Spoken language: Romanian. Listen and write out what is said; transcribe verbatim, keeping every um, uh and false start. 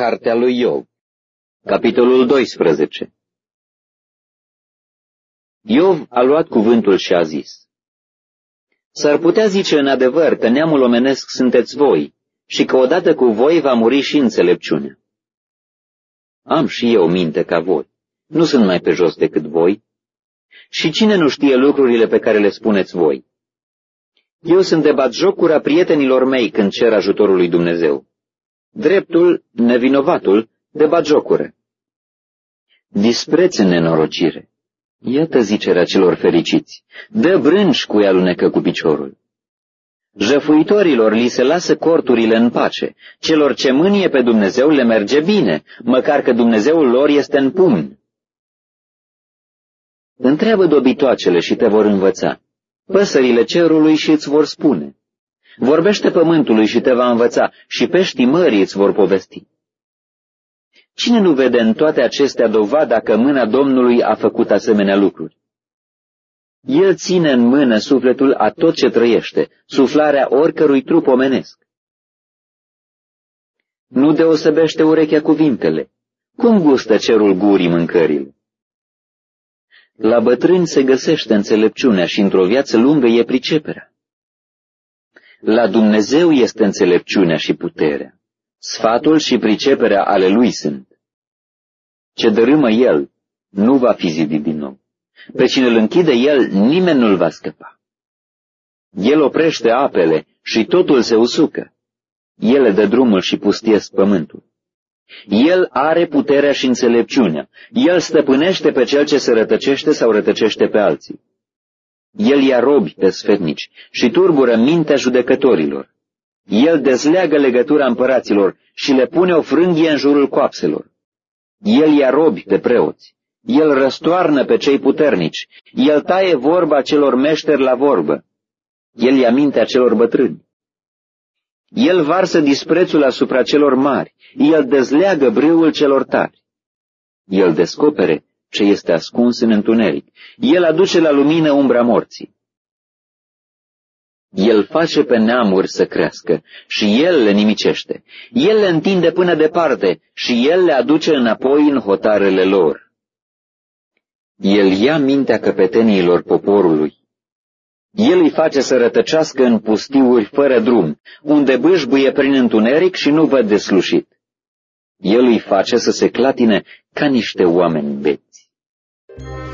Cartea lui Iov, capitolul doisprezece. Iov a luat cuvântul și a zis: S-ar putea zice în adevăr că neamul omenesc sunteți voi și că odată cu voi va muri și înțelepciunea. Am și eu minte ca voi, nu sunt mai pe jos decât voi. Și cine nu știe lucrurile pe care le spuneți voi? Eu sunt de batjocura prietenilor mei când cer ajutorul lui Dumnezeu. Dreptul, nevinovatul, de batjocură. Dispreț în nenorocire. Iată zicerea celor fericiți. Dă brânci cu ea alunecă cu piciorul. Jăfuitorilor li se lasă corturile în pace. Celor ce mânie pe Dumnezeu le merge bine, măcar că Dumnezeul lor este în pumn. Întreabă dobitoacele și te vor învăța, păsările cerului și îți vor spune. Vorbește pământului și te va învăța și peștii mării îți vor povesti. Cine nu vede în toate acestea dovada că mâna Domnului a făcut asemenea lucruri? El ține în mână sufletul a tot ce trăiește, suflarea oricărui trup omenesc. Nu deosebește urechea cuvintele. Cum gustă cerul gurii mâncările? La bătrâni se găsește înțelepciunea și într-o viață lungă e priceperea. La Dumnezeu este înțelepciunea și puterea. Sfatul și priceperea ale lui sunt. Ce dărâmă el, nu va fi zidit din nou. Pe cine îl închide el, nimeni nu-l va scăpa. El oprește apele și totul se usucă. El dă drumul și pustiesc pământul. El are puterea și înțelepciunea. El stăpânește pe cel ce se rătăcește sau rătăcește pe alții. El ia robi pe sfetnici și turbură mintea judecătorilor. El dezleagă legătura împăraților și le pune o frânghie în jurul coapselor. El ia robi pe preoți. El răstoarnă pe cei puternici. El taie vorba celor meșteri la vorbă. El ia mintea celor bătrâni. El varsă disprețul asupra celor mari. El dezleagă brâul celor tari. El descopere ce este ascuns în întuneric. El aduce la lumină umbra morții. El face pe neamuri să crească și El le nimicește. El le întinde până departe și El le aduce înapoi în hotarele lor. El ia mintea căpeteniilor poporului. El îi face să rătăcească în pustiuri fără drum, unde bâșbuie prin întuneric și nu văd deslușit. El îi face să se clatine ca niște oameni beți.